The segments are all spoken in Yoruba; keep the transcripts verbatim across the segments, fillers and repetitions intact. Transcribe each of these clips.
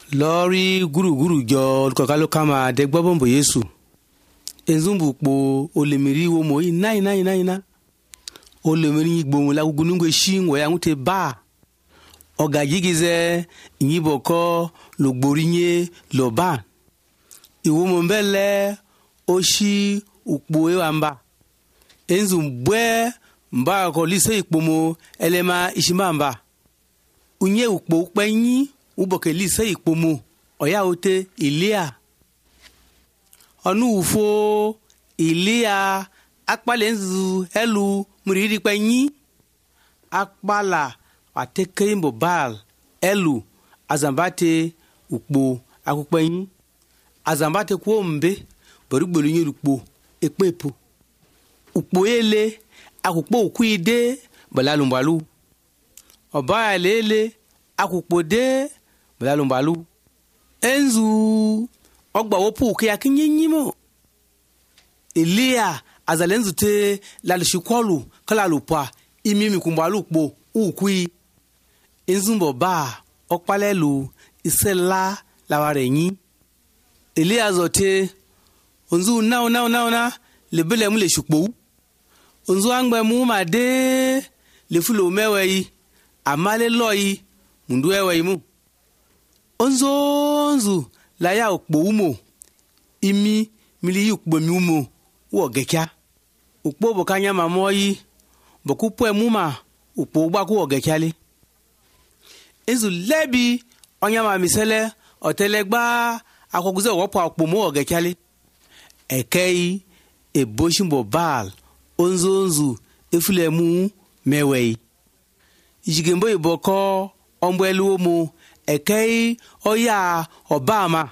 lori guru guru jo kokalo kama de gbobombo Yesu enzumbu po olemiri wo mo ina ina ina ina olemiri igbo la gugunungwe shinwe ya ngute ba ogajigize nyiboko logborinye loba iwo mo mbele oshi ukpo ewamba enzumbe mba ko lise ikpomo elema ishimamba unye ukpo upenyi uboke lise ikpomo oya ote Ilia onu ufo Ilia akpale nzu elu muriri penyi akpala ateke mbo bal elu azambate ukpo akupenyi azambate kwo mbe borigbolu nyi ukpo ekpepo ukpo ele akukpo ukuide balalumbalu oba lele akukpo de balalumbalu enzu ogba wopu ke akinynyimo Ilia azalenzu te lalishikolu kala lupa imimi kumbalu kpo ukui enzumbo ba okpalelu isela lawarenyi Ilia zote onzu na na na na lebele mu le shukpo onzu angbe mu ma de le fulo mewe amale loyi mundu ewe mu onzu onzu la ya okpo umo imi mili ukpo mi umo wo gekya ukpo bokanya mamoyi bokupo emuma ukpo gba ku ogekyale enzu lebi onyama misele otelegba akoguze wopo okpo mo ogekyale ekei eboshimbo bal onzu onzu efulemu mewei ijigembo iboko ombwelu mu ekei oya obama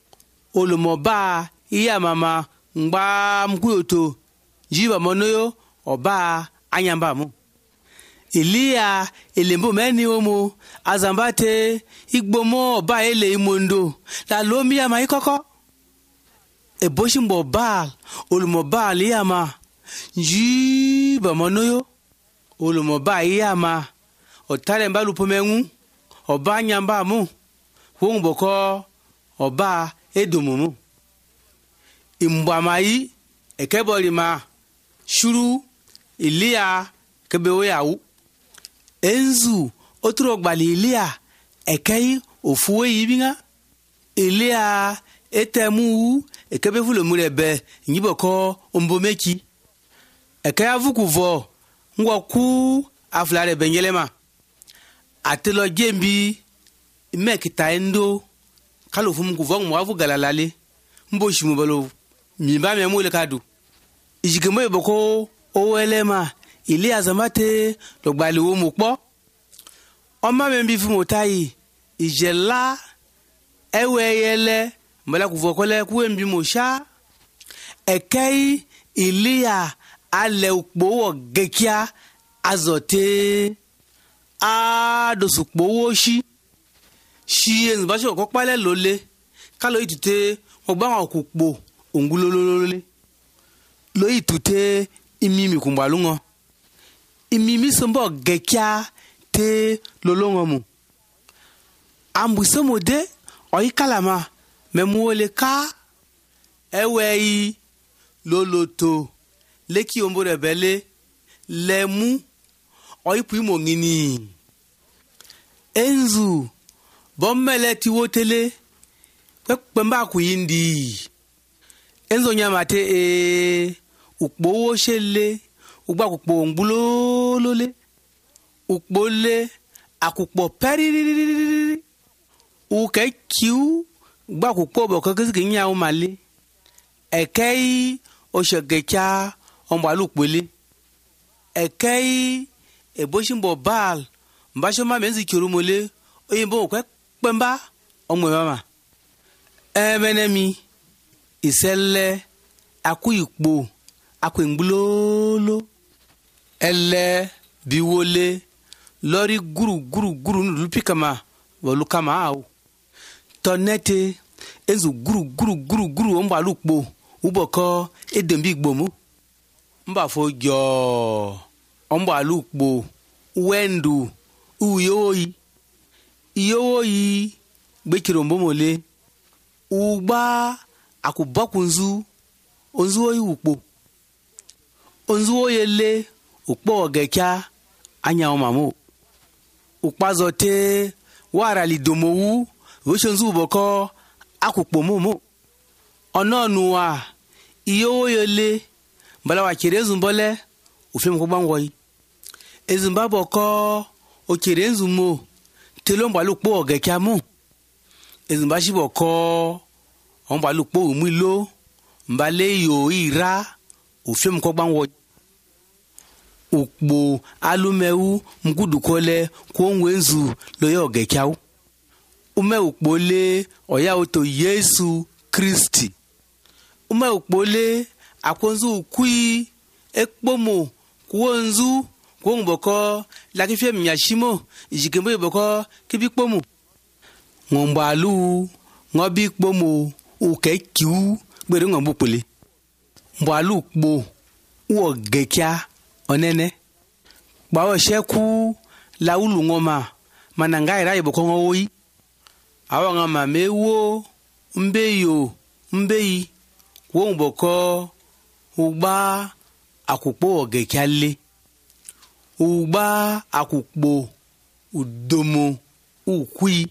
olomoba iya mama ngba mkuyoto jiba monoyo oba anyamba mu Ilia elembo meni omo azambate igbomo oba ele imondo la lomi ama ikoko eboshimbo bal olomoba liyama jiba monoyo olomoba iyama otale mbalu pomengu oba nyamba mu wongboko oba edomumu imbamayi ekebolima shuru Ilia kebewo yawu enzu otro gbali Ilia ekei ofuwe yibinga Ilia etemu ekebe fulo murebe nyiboko ombomeki ekei avukuvo ngwoku aflare bengelema atelo jembi mekita endo kalofum kuvo mo avu galalale mbo shimubalo mimba me mole kadu ijigemo eboko owelema Ilia zamate logbali wo mo po oma membi fu motai ijela eweyele mbala kuvo kole kuembi mo sha ekei Ilia ale ukpo gekya azote a dosukpo wo shi shi enzu ba so ko pale lole kalo itute ogba won okukpo ongulololole lo itute imimi kumbalungo imimi sombo gekya te lolongo mu ambusomo de oyikalama memuole ka ewei loloto leki ombo rebele lemu oyipu imo ngini enzu bommele ti wotele pemba ku yindi enzo nyamate e ukpo wo shele ugba ukpo ngbulolole ukpo le akukpo peririri uke kiu gba ukpo bo ko kisi nya o male ekei oshogecha ombalu pele ekei eboshimbo bal mbasho ma menzi kirumole oyimbo ko pemba omwe mama ebenemi iselle akuyikpo akwengblolo elle biwole lori guru guru guru lupikama wolukama au tonete enzu guru guru guru guru ombalukpo uboko edembi igbomu mbafo jo ombalukpo wendu uyoyi iyoyi gbekirombo mole ugba akubakunzu onzu oyi ukpo onzu oyele ukpo ogekya anya omamo ukpazote warali domowu woshonzu boko akukpo momo ononuwa iyo oyele bala wa kirezu mbole ufem ko bangoi ezumba boko o kirezu mo telo mbalu po ogekya mo ezumba shiboko on balu po umilo mbale yo ira ufem ko bangoi ukpo alumewu mkudukole kwonwenzu loyo ogekyawu ume ukpole oya oto Yesu Kristi ume ukpole akonzu ukui ekpomo kwonzu kwongboko lakifie mnyashimo ijikembo boko kibikpomo ngombalu ngobikpomo ukekiu gbere ngombupole mbalu kpo uogekya onene bawo sheku laulu ngoma mananga ira iboko ngoyi awa ngama mewo mbeyo mbeyi kwongboko ugba akukpo ogekyale ugba akukpo udomo ukwi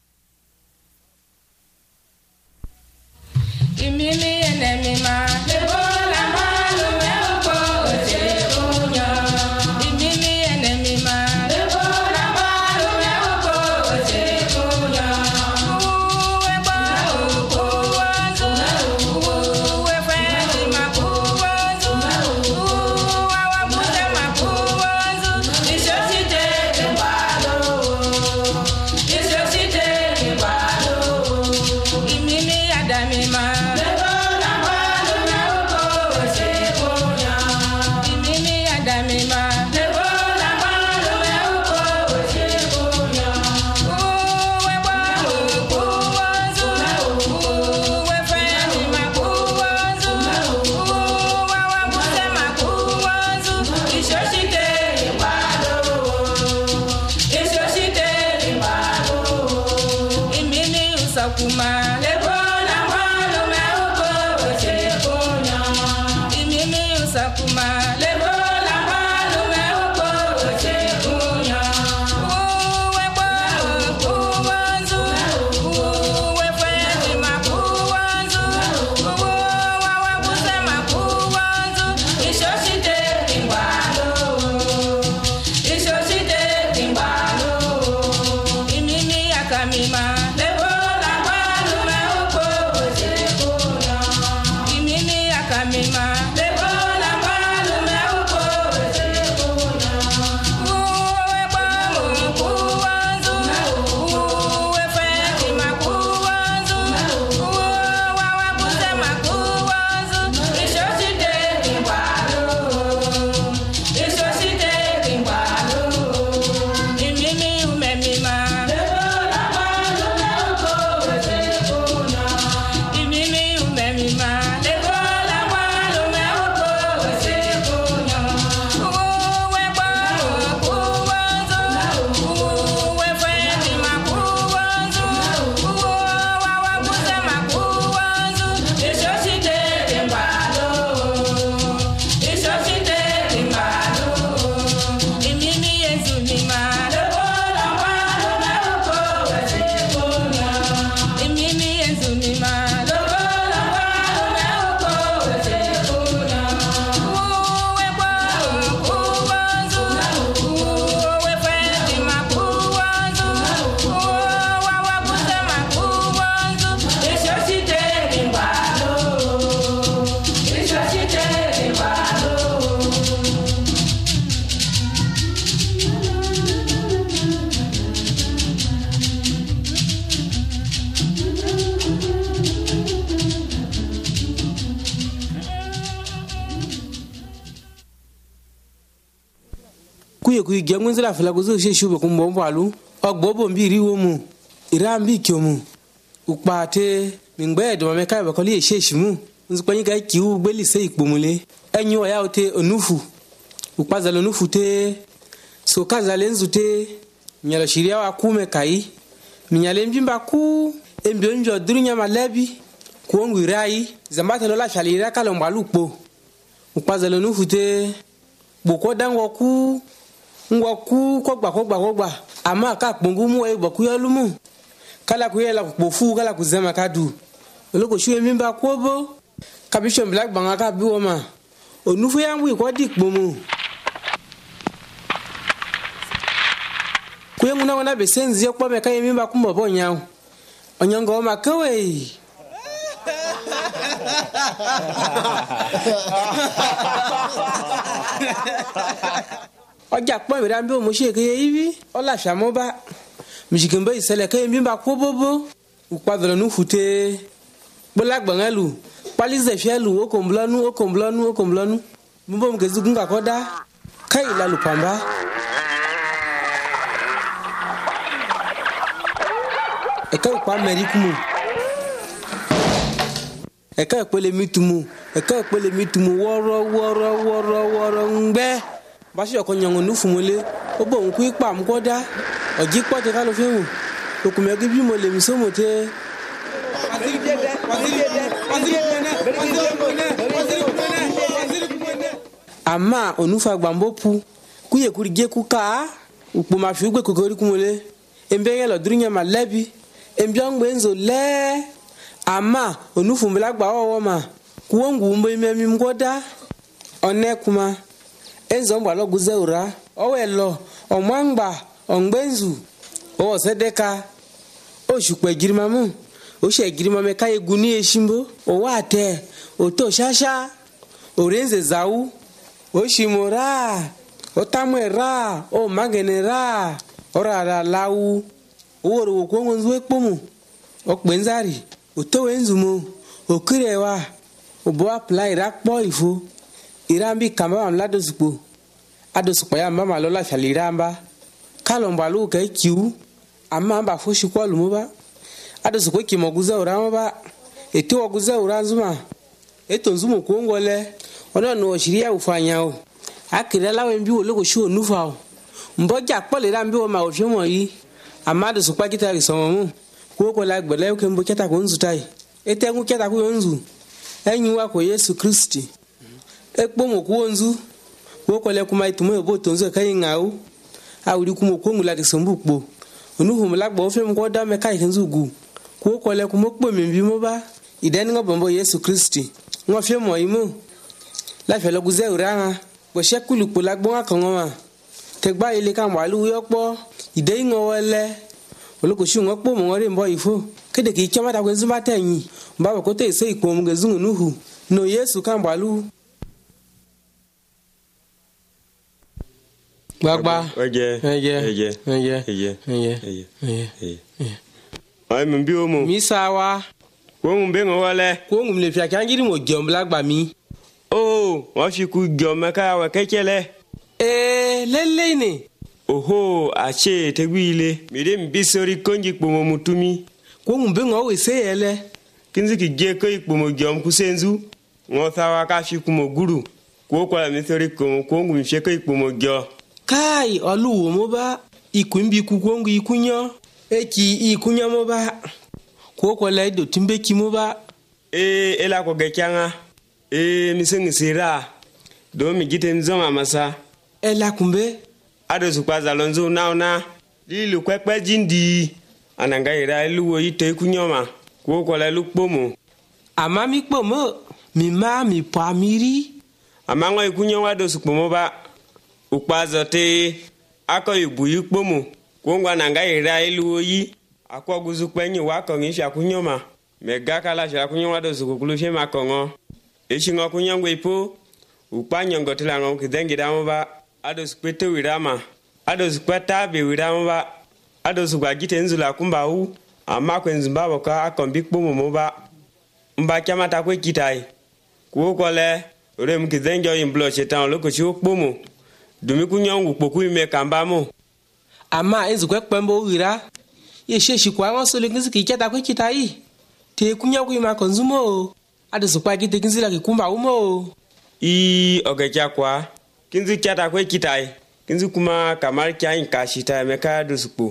imini enemi ma lebo la malu me uko oje kunyo imini enemi ma lebo la malu me uko oje kunyo uwe ba uko wanzu uwe feni ma kuwanzu uwa wa mute ma kuwanzu ishosite kimbalo ishosite kimbalo imini adami ma Kuma lebo la malu me uko oje kunya imimi usakuma lebo la malu me uko oje kunya uwe ba kuwanzu uwe feni makuwanzu uwe wawa kusema kuwanzu ishoshite kimbalo ishoshite kimbalo imimi akamima kuye kuye gyangunze la fela kuzo sheshuba kumbombo alu ogbobo mbiri womu irambi kyomu ukpate mingbedo mameka bakoli yesheshimu nzikwanyi ga kiu gbeli se ikpomule enyo ya ote onufu ukpaza lonufu te so kaza lenzu te nyalo shiria wa kume kai minyale mbimba ku embio njo durunya malebi kuongu rai zambata lola shalira kala mbalupo ukpazalo nufute boko dango ku ngwa ku kogba kogba kogba ama ka kpungu mu e boku yolumu kala kuyela kupofu kala kuzema kadu oloko shuwe mbimba kuobo kabisho black banga ka biwoma onufu yangu ko dikpomu kuyengu na wana besenzi yokpa meka yimba kumbobo nyawo onyango makawe ọjà pọ̀ ìrà bí mo ṣe kéye ibi ọlá ṣàmọ́bá mìṣìkìmbé ìṣẹ̀lẹ̀ kéye bí bá kó bóbó ìpadàlọ́ ní fùté gbọ́lágbọ̀n ẹlù pálíṣẹ̀ ẹlù okòǹbùlọ́nù okòǹbùlọ́nù okòǹbùlọ́nù mo bọ́ mo kèsì gúngà kọ́ dá káyì lálù pàmbá. ẹ̀ka ìpa mẹ́rin kú mu ẹ̀ka ìpele mi tu mu ẹ̀ka ìpele mi tu mu wọ́rọ́ wọ́rọ́ wọ́rọ́ wọ́rọ́ ń gbẹ́ báṣọ ọkọ yangan ní fúnmọlé ó bọ̀ ń kú ipa àmúkọ́dá ọ̀jí pọ́tẹ́ ká ló fẹ́ wò okùnmọ̀ ẹgbẹ́ bí mo lè mi sómo tẹ́. àmà onufa gbàmbó pu kúyè kúri gé kú ká òpó máa fi gbé kòkòrò kúmọlé ẹ̀mbẹ́ yẹn lọ́dúnrún yẹn máa lẹ́bi ẹ̀mbẹ́ ọ̀ngbẹ́ ń zò lẹ́ẹ̀ àmà onúfùnbẹ́lá gbà ọwọ́ mà kúwọ́ngù ń bọ́ ẹ̀mí mi kọ́dá ọ̀nẹ́kùmá enzomba lo guzeura owelo omwangba ongbenzu o sedeka o shukwe girimamu o she girimame kai guni eshimbo o wate o to shasha o renze zau o shimora o tamwera o magenera ora la lau o woro kongo nzu ekpomu o kpenzari o to wenzumo o kirewa o bo apply rakpo ifo irambi kamba amlado supo ado supo ya mama lola shaliramba kalomba lu kai kiu amma ba fushi ko lumuba ado supo ki moguza urama ba eti oguza uranzuma eto nzumo ko ngole ona no shiria ufanya o akira lawe mbi wo loko shu nufa o mboja pole rambi wo ma ofiomo yi amma ado supo kita risomo ko ko la gbele ke mbo keta ko nzutai etengu keta ko nzu enyiwa ko Yesu Kristi ekpomo kuonzu wokole kuma itumo bo tonzo kai ngau awuri kuma kongula disombupo onuhum lagbo ofem ko da me kai kenzugu wokole kuma kpo membi mo ba ideni ngobombo Yesu Kristi ngofie mo imo la felo guze uranga bo shekulu po lagbo akonwa tegba ile kan walu yopo idei ngowele oloko shu ngokpo mo ngore mbo ifo kede ki chama da kwenzu matenyi mbaba ko te se ipo mgezungu nuhu no Yesu kan walu gbagba oje oje oje oje oje oje oje ai mbi omo mi sawa ko mun be ngole ko ngum le fia kanjiri mo jom blagba mi oh wa fi ku jom ka wa kekele eh lele ni oho ache tegwile mire mbisori konji kpomo mutumi ko ngum be ngo we seyele kinzi ki je ko ikpomo jom kusenzu ngo sawa ka fi ku mo guru ko ko la misori ko ko ngum fi ko ikpomo jo kai oluwo mo ba ikunbi ku ko ngu ikunyo eki ikunyo mo ba ko ko la do timbe ki mo ba e ela ko gekanga e misengi sira do mi gite nzoma masa ela kumbe ado sukwaza lonzo naona lilu kwekpe jindi ananga ira iluwo ite kunyoma ko ko la lukpomo ama mi pomo mi ma mi pa miri amango ikunyo wado sukpomo ba ukpazo te ako ibuyu kpomo ko ngwa nanga ira iluwo yi akwa guzu kpenyi wa ko ngi sha kunyoma mega kala sha kunyoma do sukukulu she makongo eshingo kunyongwe ipo ukpanyongo tilango kidengi damoba ado skwete wirama ado skweta be wirama ba ado sugwa gite nzula kumba hu ama kwenzimba ka akombi kpomo moba mba chamata kwe kitai ko kole ore mkidengi oyimblo chetan loko chi okpomo dumi kunyongu poku ime kambamo ama ezukwe kpembo wira ye sheshi kwa ngo sole kinzi kichata kwe kitai te kunya ku ima konzumo ado sukwa gite kinzi la kikumba umo i ogecha kwa kinzi chata kwe kitai kinzi kuma kamar kya inka shita meka duspo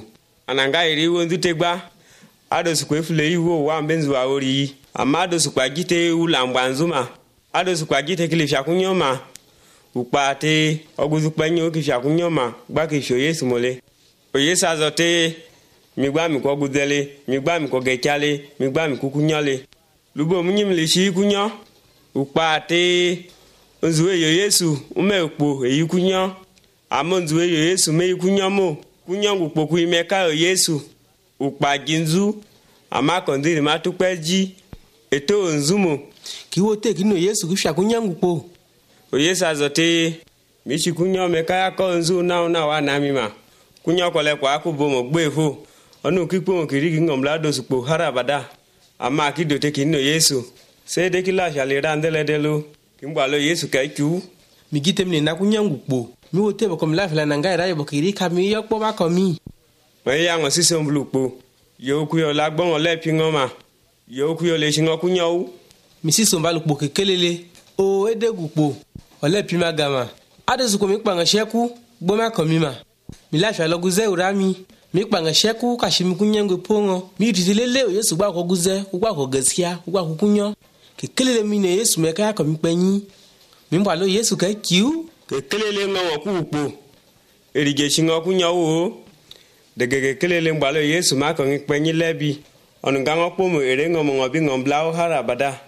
ananga iri wo ndutegba ado sukwe fule iwo wa mbenzu wa ori amado sukwa gite ulamba nzuma ado sukwa gite kilifya kunyoma upate oguzukpanyo kifya kunyoma gbaki sho Yesu mole o Yesu azote migba mi ko gudele migba mi ko gechale migba mi kukunyale lubo munyimle shi kunyo upate nzuwe yo Yesu ume ukpo eyi kunyo amonzuwe yo Yesu me kunyo mo kunyo ngukpo ku imeka yo Yesu upa ginzu ama kondiri matupeji eto nzumo kiwo te kino Yesu kifya kunyo ngukpo o Yesu azote michi kunyo meka ya ko nzu na una wa na mima kunyo kole kwa akubo mo gbefo onu kipo mo kirigi ngomla do supo harabada ama kidote kino Yesu se de kila shale randele delo kimbalo Yesu kaiku migite mne na kunyo ngukpo mi wo te bokom life la nanga ra yo bokiri ka mi yokpo ba ko mi we ya ngo sise mblupo yo ku yo la gbon le pi ngoma yo ku yo le shingo kunyo u mi siso mbalu kpo kekelele o edegukpo ole pi magama adezu ko mi panga sheku gbo ma ko mi ma mi life la guze urami mi panga sheku ka shimi kunyango pongo mi titilele o Yesu gba ko guze gba ko gaskiya gba ko kunyo kekelele mi ne Yesu me ka ko mi penyi mi mbalo Yesu ka kiu kekelele ngo ku upo erige shingo kunyo o degege kelele mbalo Yesu ma ko mi penyi lebi onu gango pomo ere ngo mo bi ngombla harabada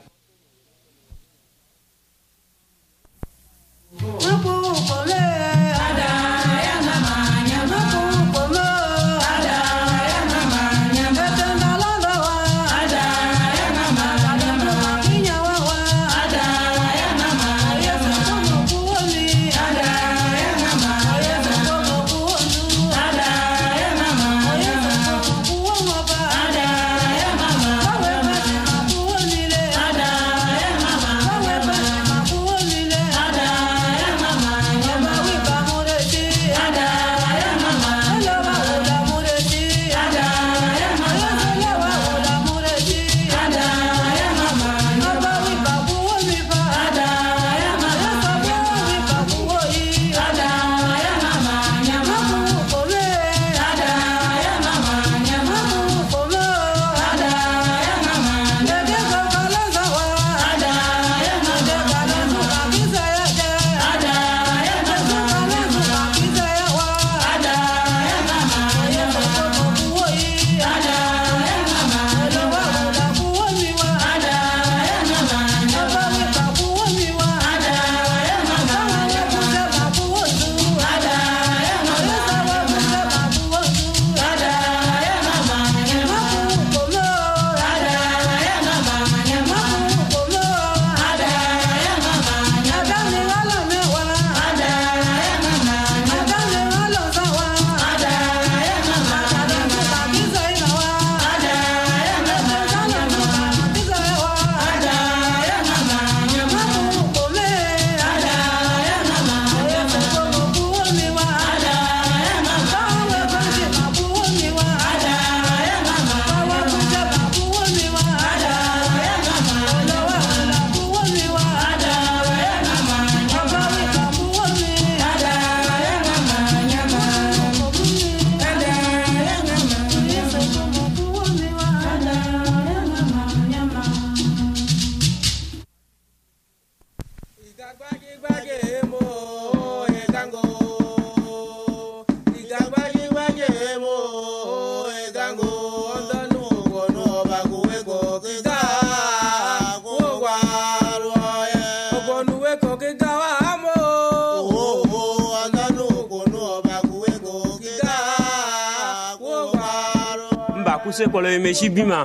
kuse kolo meshi bima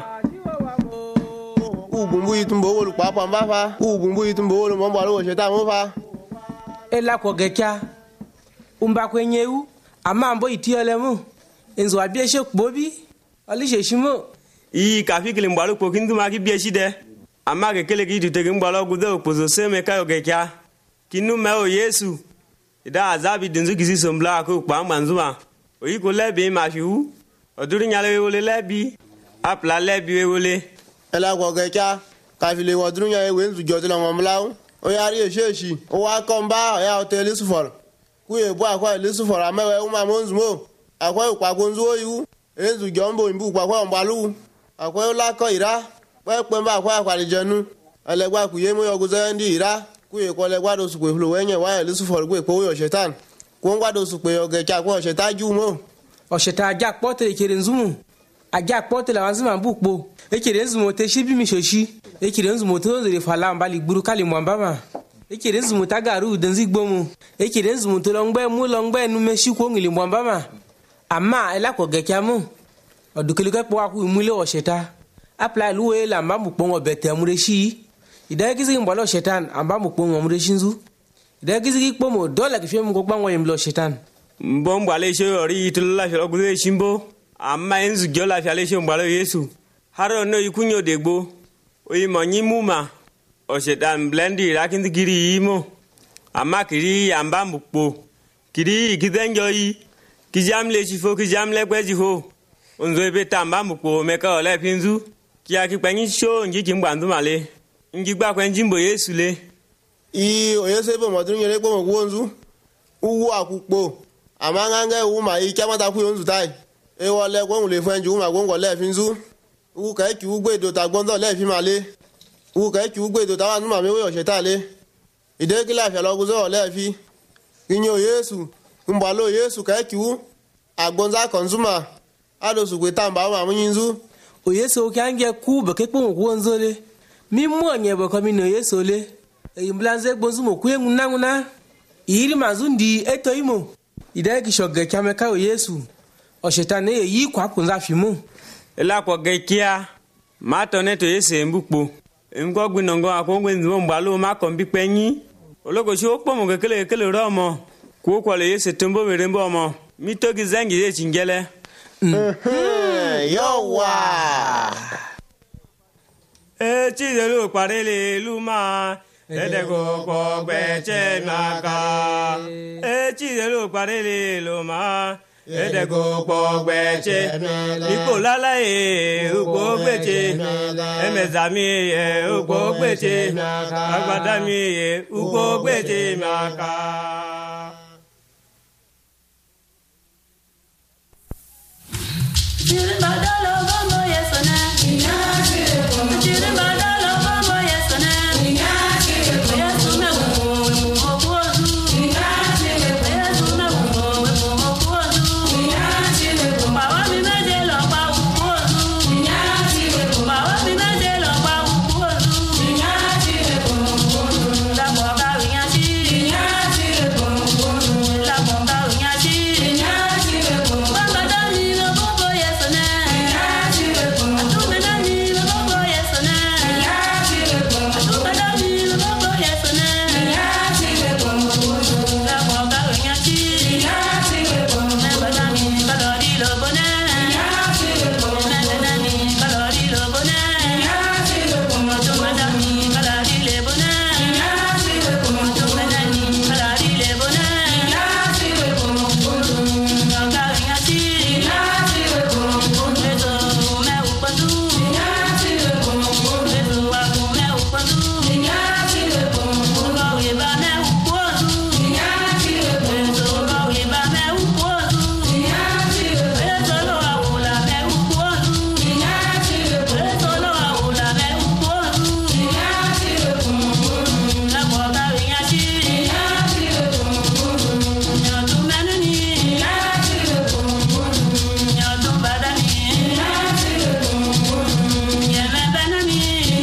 ugumbu itumbo wolu papa mbafa ugumbu itumbo wolu mombo alo sheta mofa ela ko gekia umba kwenyewu amambo itiolemu enzo abieshe kbobi alishe shimo i kafikile mbalo ko kindu maki bieshi de amage kele ki tutege mbalo gudo pozo seme kayo gekia kinu me o Yesu ida azabi denzu kisi sombla ko pa manzuma oyi ko lebi ma fiu oduri nyale wole lebi apla lebi wole ela ko gekia kafile woduru nyale wenzu jodlo ngomlawo o yari esheshi o wa komba ya hotel sufor ku e bo akwa le sufor amewe uma monzumo akwa ukwa gonzo oyu enzu jombo imbu kwa kwa mbalu akwa la ko ira pe pe ba kwa kwa jenu elegba ku yemo yoguzo ndi ira ku e ko legba do su pe flo wenye wa le su for pe ko yo shetan ku ngwa do su pe oge cha ko shetan ju mo ọ̀ṣẹ̀ta ajá pọ́tẹ̀ èkèrè nzúmù ajá pọ́tẹ̀ làwọn zimá bùpò èkèrè nzùmù tẹ ṣí bí mi ṣòṣí èkèrè nzùmù tó ń zèrè fàlà ń balì gbúrú kálí mọ̀ bàmà èkèrè nzùmù tágàrú dènzí gbómù èkèrè nzùmù tó lọ́ngbẹ́ mú lọ́ngbẹ́ nu mẹ́ṣí kó ngìlì mọ̀ bàmà àmà ẹ̀lákọ̀ gẹ̀kẹ́ mú ọ̀dùkẹ́lẹ́kẹ́ pọ̀ wá kú ìmúlẹ̀ ọ̀ṣẹ̀ta apla ìlúwẹ̀ là ń bá mú pọ̀ ọbẹ̀ tẹ̀ múre ṣí ìdáyẹ́kísí ń bọ̀ lọ́ṣẹ̀tàn à ń bá mú pọ̀ ọmúre ṣí nzú ìdáyẹ́kísí pọ̀ mọ̀ dọ́là kìfẹ́ mú kó gbáwọn yẹn lọ́ṣẹ̀tàn mbọ mgbale ishe ori itulu la felo gude shimbo amma enzu gyola fi ale she mgbale Yesu haro no ikunyo degbo oyi monyi muma o shetan blendi rakindi giri imo amma kiri amba mukpo kiri kidenjo yi kijam le chifo kijam le kweji ho onzo ebe tamba mukpo meka ole pinzu kia kipenyi sho ngi kimbandu male ngi gba kwenji mbo Yesu le i oyese bo modun yele gbo mo wonzu uwu akukpo amangange wu ma i chamata ku yonzu tai e wole gbo le fenju ma gbo le finzu u ka ki u gbedo ta gbondo le fi male u ka ki u gbedo ta wa nu ma me wo se ta le ide ki la fi lo guzo le fi kinyo Yesu mbalo Yesu ka ki u agbonza consumer ado su gbe tamba ma munyinzu o Yesu ki ange ku be ke pon ku onzole mi mo nye be ko mi no Yesu le e mblanze gbonzu mo ku enguna nguna iri mazundi eto imo ida ki shoge kame ka o Yesu o shetani yi kwa kunza fimu ela ko gekia ma to ne to Yesu mbukpo ngo gbinongo akongwe nzo mbalo ma ko bi penyi ologo shi opo mo kekele kekele romo ku ko le Yesu tumbo bere mbo mo mi to ki zangi ye chingele yowa e chi de lu parele luma edego ko gbeche maka e chi de lu parele luma edego ko gbeche ipo lala e uko gbeche emezami e uko gbeche agbada mi e uko gbeche maka Chiri badalo bombo yesona Chiri badalo bombo yesona Yesu me wo wo kozu Yesu me wo wo kozu Bawa mi meje lo pa kozu Bawa mi meje lo pa kozu La boga winya chiri La boga winya chiri Bamba dani lo bombo yesona Atume dani lo bombo yesona Atume dani lo bombo yesona La boga winya chiri Bamba dani kalori lo bone Bamba dani kalori lo bone Atume dani kalori le bone Atume dani kalori le bone Boga winya chiri Lezo me upandu Lezo wa me upandu Boga wiba me upandu Lezo wa wiba me upandu Lezo lo aula me upandu Lezo lo aula me upandu La boga winya chiri Nyotu menuni Nyotu badani Yeme benami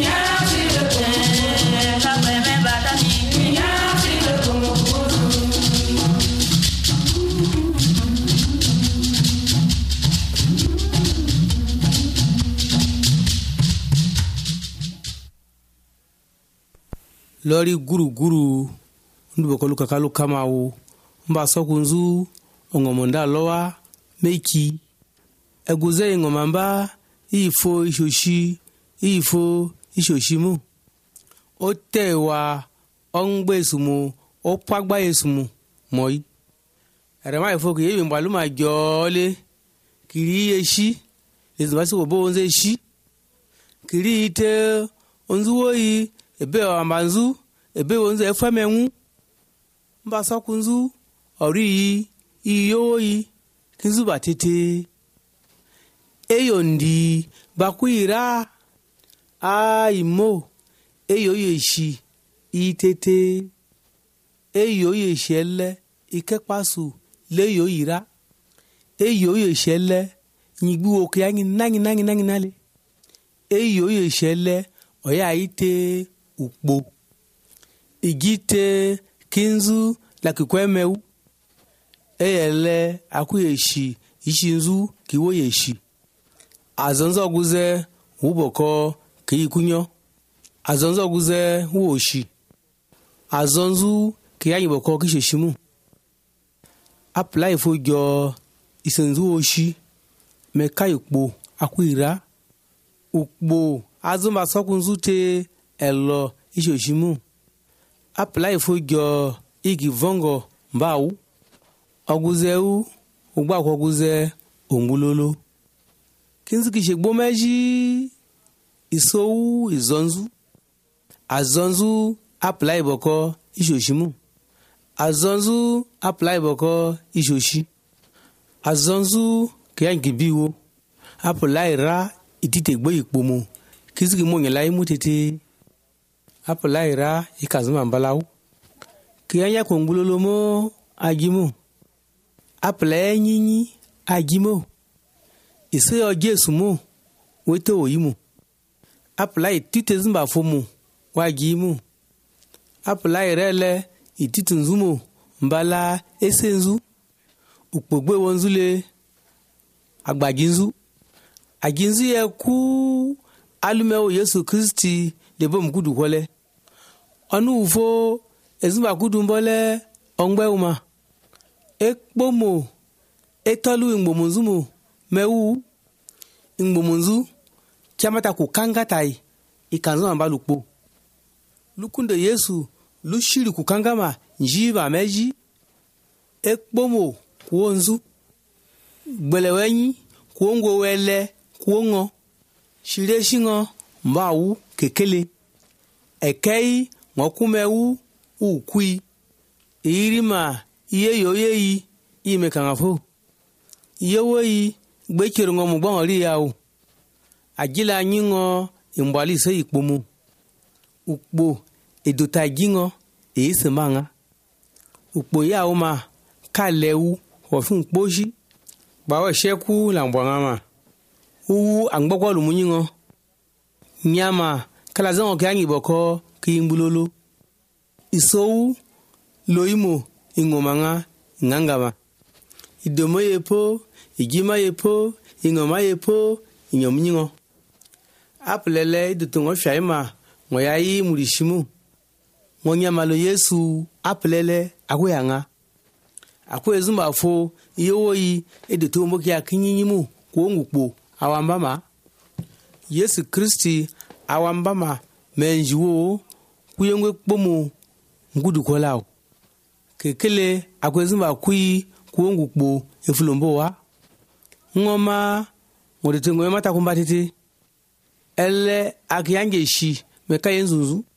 La beme badani lori guru guru ndu ko luka kalu kamawo mba sokunzu ongomonda lowa meiki eguze ngomamba ifo ishoshi ifo ishoshimu otewa ongbesumu opagba yesumu moi arama ifo ke yebi mbalu ma jole kiri yeshi ezubasi ko bonze shi kiri ite onzuwoyi ebe amanzu ebe onzu efamenwu mba sokunzu ori yi iyoyi kinzu batete eyo ndi bakuira aimo eyo yeshi itete eyo yeshele ikekpasu le yo ira eyo yeshele nyigbu oke anyi nanyi nanyi nanyi nale eyo yeshele oya ite ukpo igite kinzu la kikwemeu eyele akuyeshi ishinzu kiwo yeshi azonzo guze uboko kikunyo azonzo guze woshi azonzu kiyanyi boko kisheshimu apply fojo isenzu oshi meka ikpo akuira ukpo azumba sokunzu te elo isheshimu apply fojo igi vongo mbawu oguzeu ugba oguze ongulolo kinzi kishegbo meji isowu izonzu azonzu apply boko ishoshimu azonzu apply boko ishoshi azonzu kiyangibiwo apply ra ititegbo ikpomo kizigi monyela imutete apply ra ikazuma mbalawu kiyanya kongulolo mo agimu apply nyinyi agimo ise ojesu mo weto oyimu apply titezimba fomu wagimu apply rele ititunzumo mbala esenzu ukpogbe wonzule agbajinzu ajinzu ye ku alumeo Yesu Kristi debo mkudu kwole onu ufo ezimba kudu mbole ongbe uma ekpomo etolu ingbomunzumo mewu ingbomunzu chamata kukangatai ikanzo ambalukpo lukunde Yesu lushiri kukangama njiba meji ekpomo kuonzu gbelewenyi kuongo wele kuongo shire shingo mbawu kekele ekei ngokumewu ukui irima iye yoyeyi ime kangafo yewoyi gbechero ngo mugbon ri yawo ajila nyingo imbali se ikpomo ukpo edota jingo eise manga ukpo yawo ma kalewu ofun poji bawo sheku lambwangama u angbogwo lumunyingo nyama kala zango kyangi boko kimbulolo isowu loimo ingomanga ngangama idomo yepo igima yepo ingoma yepo inyomunyigo aplele idutungo shaima ngoyayi murishimu ngonyamalo Yesu aplele akuyanga akwezumba fo iyoyi edutumbo kya kinyinyimu kuongukpo awambama Yesu Kristi awambama menjiwo kuyengwe kpomo ngudu kolao kekele akwezumba kui kuongukpo efulombo wa ngoma ngodetengo mata kumbatiti ele akyange shi meka yenzunzu